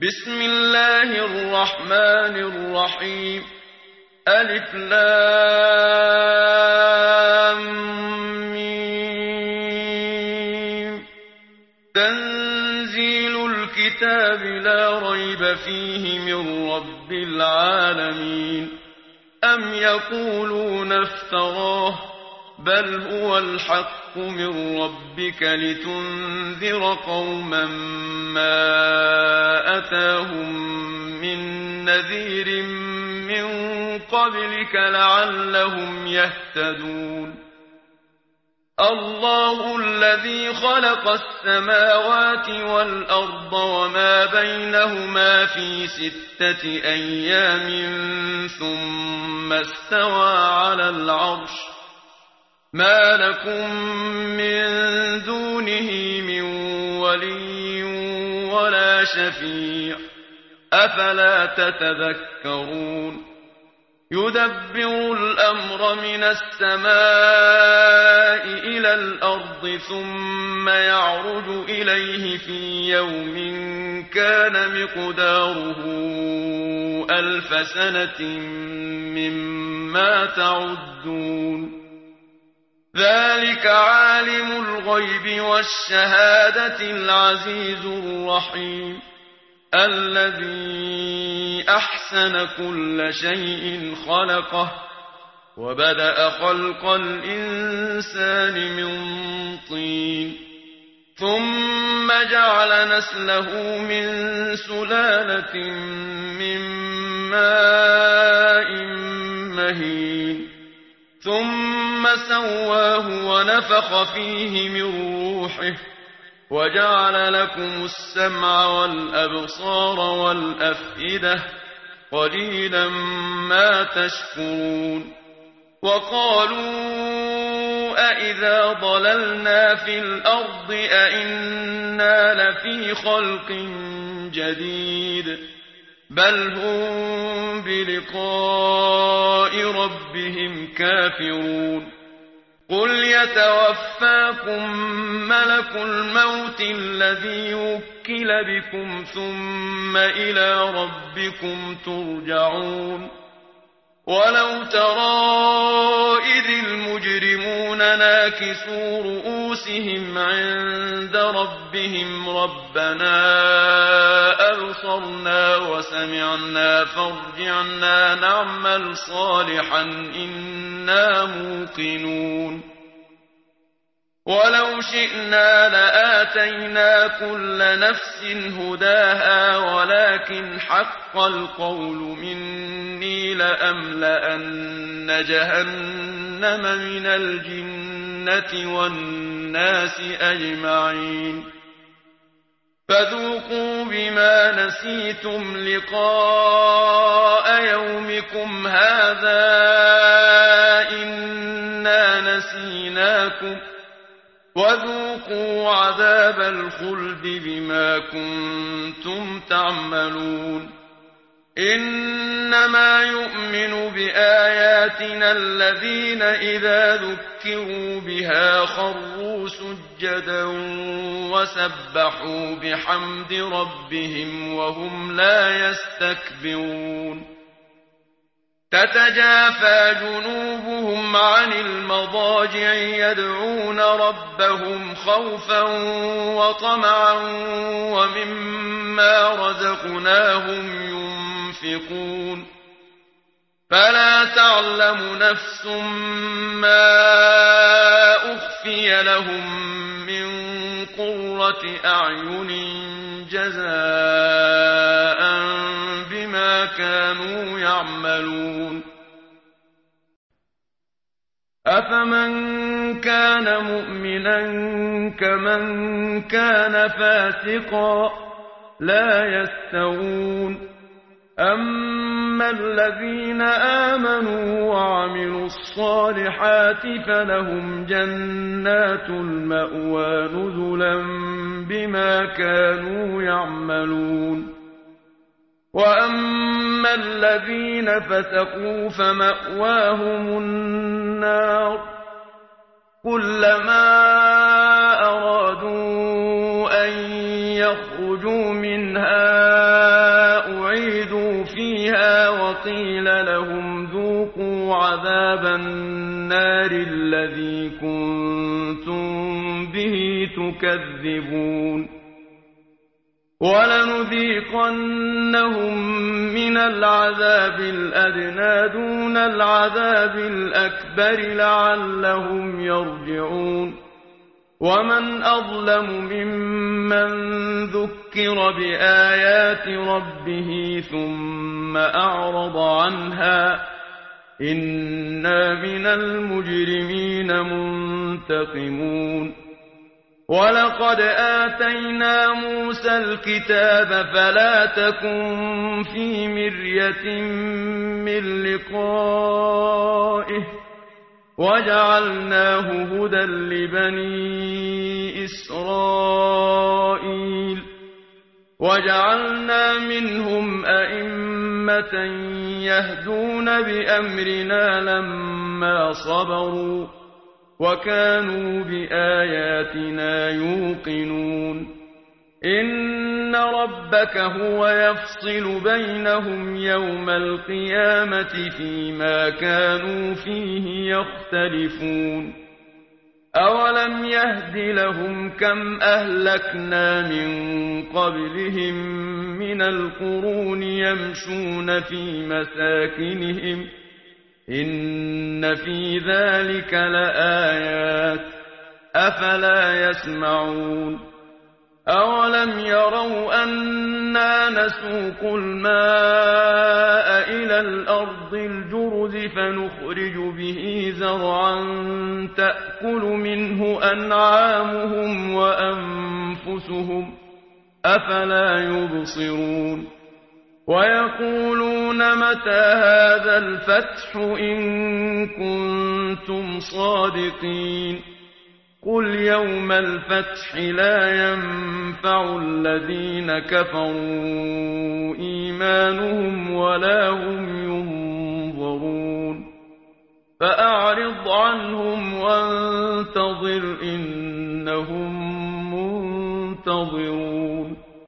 بسم الله الرحمن الرحيم. ألف لام ميم. تنزيل الكتاب لا ريب فيه من رب العالمين. أم يقولون افتراه بل هو الحق من ربك لتنذر قوما ما أتاهم من نذير من قبلك لعلهم يهتدون. الله الذي خلق السماوات والأرض وما بينهما في 6 أيام ثم استوى على العرش. ما لكم من دونه من ولي ولا شفيع أفلا تتذكرون. يدبر الأمر من السماء إلى الأرض ثم يعرج إليه في يوم كان مقداره 1000 سنة مما تعدون. ذلك عالم الغيب والشهادة العزيز الرحيم الذي أحسن كل شيء خلقه وبدأ خلق الإنسان من طين ثم جعل نسله من سلالة من ماء مهين ثم سواه ونفخ فيه من روحه وجعل لكم السمع والأبصار والأفئدة قليلا ما تشكرون. وقالوا أإذا ضللنا في الأرض أإنا لفي خلق جديد بل هم بلقاء ربهم كافرون. قل يتوفاكم ملك الموت الذي وكل بكم ثم إلى ربكم ترجعون. ولو ترى إذ المجرمون ناكسوا رؤوسهم عند ربهم ربنا أبصرنا وسمعنا فارجعنا نعمل صالحا إنا موقنون. ولو شئنا لآتينا كل نفس هداها ولكن حق القول مني لأملأن جهنم من الجنة والناس أجمعين. فذوقوا بما نسيتم لقاء يومكم هذا إنا نسيناكم وذوقوا عذاب الخلد بما كنتم تعملون. إنما يؤمن بآياتنا الذين إذا ذكروا بها خروا سجدا وسبحوا بحمد ربهم وهم لا يستكبرون. تتجافى جنوبهم عن المضاجع يدعون ربهم خوفا وطمعا ومما رزقناهم ينفقون. فلا تعلم نفس ما أخفي لهم من قرة أعين جزاء بما كانوا يعملون. أفمن كان مؤمنا كمن كان فاسقا لا يستوون. أما الذين آمنوا وعملوا الصالحات فلهم جنات المأوى نزلا بما كانوا يعملون. وأما الذين فسقوا فمأواهم النار كلما أرادوا أن يخرجوا منها وقيل لهم ذوقوا عذاب النار الذي كنتم به تكذبون ولنذيقنهم من العذاب الأدنى دون العذاب الأكبر لعلهم يرجعون ومن أظلم ممن ذكر بآيات ربه ثم أعرض عنها إنا من المجرمين منتقمون ولقد آتينا موسى الكتاب فلا تكن في مرية من لقائه وجعلناه هدى لبني إسرائيل وجعلنا منهم أئمة يهدون بأمرنا لما صبروا وكانوا بآياتنا يوقنون إن ربك هو يفصل بينهم يوم القيامة فيما كانوا فيه يختلفون أولم يهد لهم كم أهلكنا من قبلهم من القرون يمشون في مساكنهم إن في ذلك لآيات أفلا يسمعون أولم يروا أنا نسوق الماء إلى الأرض الجرز فنخرج به زرعا تأكل منه أنعامهم وأنفسهم أفلا يبصرون ويقولون متى هذا الفتح إن كنتم صادقين قل يوم الفتح لا ينفع الذين كفروا إيمانهم ولا هم ينظرون فأعرض عنهم وانتظر إنهم منتظرون